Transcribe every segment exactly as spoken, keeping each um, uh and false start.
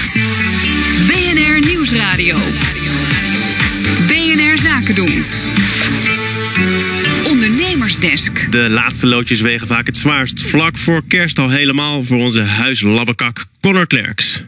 B N R Nieuwsradio. B N R Zaken doen. Ondernemersdesk. De laatste loodjes wegen vaak het zwaarst. Vlak voor kerst al helemaal voor onze huislabbekak Connor Klerks.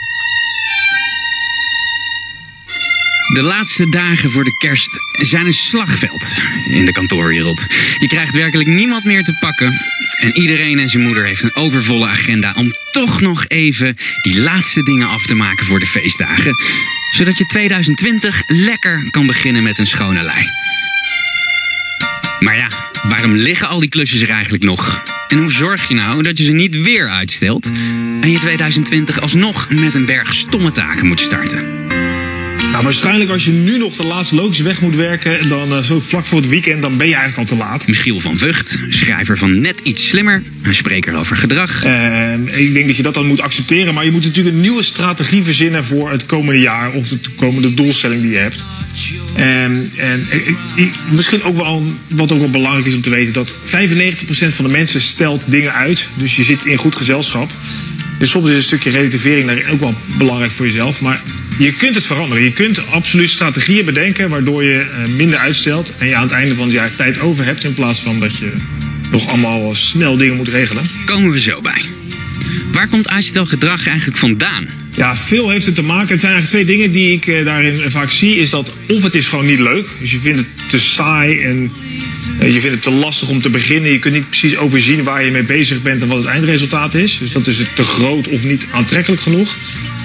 De laatste dagen voor de kerst zijn een slagveld in de kantoorwereld. Je krijgt werkelijk niemand meer te pakken. En iedereen en zijn moeder heeft een overvolle agenda om toch nog even die laatste dingen af te maken voor de feestdagen. Zodat je twintig twintig lekker kan beginnen met een schone lei. Maar ja, waarom liggen al die klusjes er eigenlijk nog? En hoe zorg je nou dat je ze niet weer uitstelt en je twintig twintig alsnog met een berg stomme taken moet starten? Nou, waarschijnlijk als je nu nog de laatste loodjes weg moet werken, dan uh, zo vlak voor het weekend, dan ben je eigenlijk al te laat. Michiel van Vught, schrijver van Net Iets Slimmer, een spreker over gedrag. Uh, ik denk dat je dat dan moet accepteren, maar je moet natuurlijk een nieuwe strategie verzinnen voor het komende jaar of de komende doelstelling die je hebt. En, en ik, ik, misschien ook wel, wat ook wel belangrijk is om te weten, dat vijfennegentig procent van de mensen stelt dingen uit. Dus je zit in goed gezelschap. Dus soms is een stukje relativering daarin ook wel belangrijk voor jezelf. Maar je kunt het veranderen. Je kunt absoluut strategieën bedenken waardoor je minder uitstelt en je aan het einde van het jaar tijd over hebt, in plaats van dat je nog allemaal snel dingen moet regelen. Komen we zo bij. Waar komt uitstelgedrag eigenlijk vandaan? Ja, veel heeft het te maken. Het zijn eigenlijk twee dingen die ik eh, daarin vaak zie. Is dat of het is gewoon niet leuk. Dus je vindt het te saai en eh, je vindt het te lastig om te beginnen. Je kunt niet precies overzien waar je mee bezig bent en wat het eindresultaat is. Dus dat is het te groot of niet aantrekkelijk genoeg.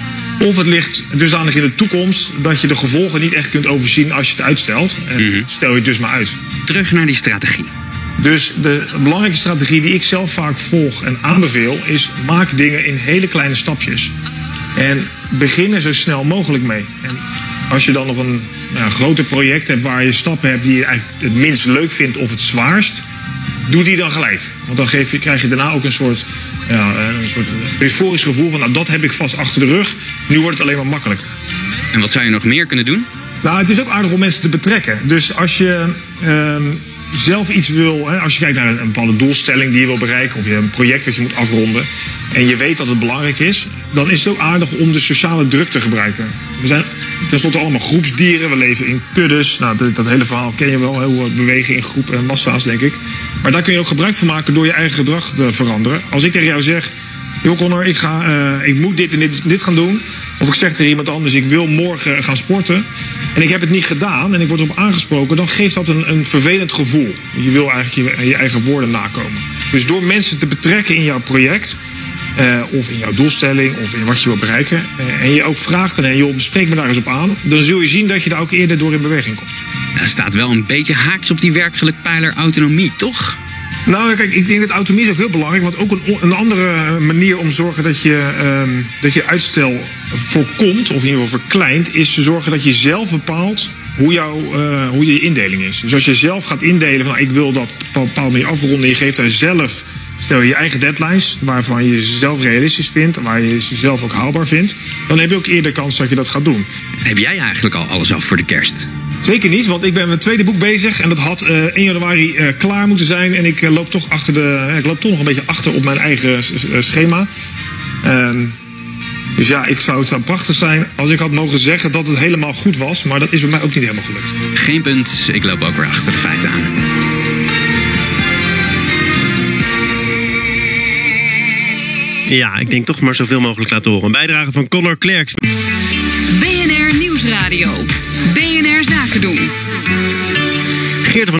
Of het ligt dusdanig in de toekomst dat je de gevolgen niet echt kunt overzien als je het uitstelt. En mm-hmm. stel je het dus maar uit. Terug naar die strategie. Dus de belangrijke strategie die ik zelf vaak volg en aanbeveel is: maak dingen in hele kleine stapjes. En begin er zo snel mogelijk mee. En als je dan nog een nou, groter project hebt waar je stappen hebt die je eigenlijk het minst leuk vindt of het zwaarst, doe die dan gelijk. Want dan geef je, krijg je daarna ook een soort, ja, een soort euforisch gevoel van: nou, dat heb ik vast achter de rug. Nu wordt het alleen maar makkelijker. En wat zou je nog meer kunnen doen? Nou, het is ook aardig om mensen te betrekken. Dus als je uh, zelf iets wil, hè, als je kijkt naar een, een bepaalde doelstelling die je wil bereiken, of je hebt een project wat je moet afronden en je weet dat het belangrijk is, dan is het ook aardig om de sociale druk te gebruiken. We zijn tenslotte allemaal groepsdieren, we leven in kuddes. Nou, dat, dat hele verhaal ken je wel, heel bewegen in groepen en massa's, denk ik. Maar daar kun je ook gebruik van maken door je eigen gedrag te veranderen. Als ik tegen jou zeg: joh Connor, ik, ga, uh, ik moet dit en dit, dit gaan doen. Of ik zeg tegen iemand anders: ik wil morgen gaan sporten. En ik heb het niet gedaan en ik word erop aangesproken. Dan geeft dat een, een vervelend gevoel. Je wil eigenlijk je, je eigen woorden nakomen. Dus door mensen te betrekken in jouw project, Uh, of in jouw doelstelling, of in wat je wil bereiken, Uh, en je ook vraagt en joh, bespreek me daar eens op aan, dan zul je zien dat je daar ook eerder door in beweging komt. Er staat wel een beetje haaks op die werkgelukpijler autonomie, toch? Nou, kijk, ik denk dat autonomie is ook heel belangrijk. Want ook een, een andere manier om te zorgen dat je, um, dat je uitstel voorkomt, of in ieder geval verkleint, is te zorgen dat je zelf bepaalt hoe, jouw, uh, hoe je indeling is. Dus als je zelf gaat indelen van: ik wil dat op een bepaalde manier afronden, je geeft daar zelf, stel je je eigen deadlines, waarvan je ze zelf realistisch vindt, waar je ze zelf ook haalbaar vindt, dan heb je ook eerder kans dat je dat gaat doen. Heb jij eigenlijk al alles af voor de kerst? Zeker niet, want ik ben met mijn tweede boek bezig en dat had uh, één januari uh, klaar moeten zijn. En ik uh, loop toch achter de, uh, ik loop toch nog een beetje achter op mijn eigen uh, schema. Uh, dus ja, ik zou, het zou prachtig zijn als ik had mogen zeggen dat het helemaal goed was, maar dat is bij mij ook niet helemaal gelukt. Geen punt, ik loop ook weer achter de feiten aan. Ja, ik denk toch maar zoveel mogelijk laten horen. Een bijdrage van Connor Klerks. B N R Nieuwsradio. B N R Zaken doen. Geert van